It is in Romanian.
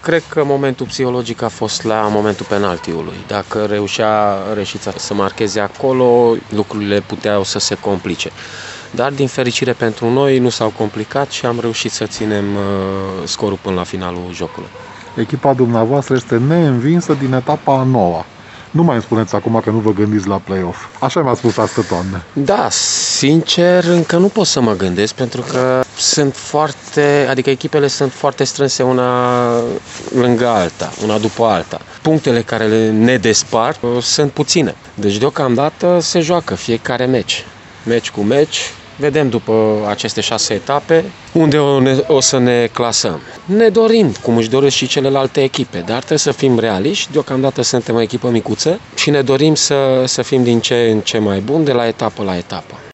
Cred că momentul psihologic a fost la momentul penaltiului. Dacă reușea Reșița să marcheze acolo, lucrurile puteau să se complice. Dar, din fericire pentru noi, nu s-au complicat și am reușit să ținem scorul până la finalul jocului. Echipa dumneavoastră este neînvinsă din etapa a 9-a. Nu mai îmi spuneți acum că nu vă gândiți la play-off. Așa mi-a spus astă toamnă. Da, sincer, încă nu pot să mă gândesc, pentru că echipele sunt foarte strânse una lângă alta, una după alta. Punctele care ne despart sunt puține. Deci, deocamdată, se joacă fiecare meci cu meci. Vedem după aceste 6 etape unde o să ne clasăm. Ne dorim, cum își doresc și celelalte echipe, dar trebuie să fim realiști. Deocamdată suntem o echipă micuță și ne dorim să fim din ce în ce mai buni de la etapă la etapă.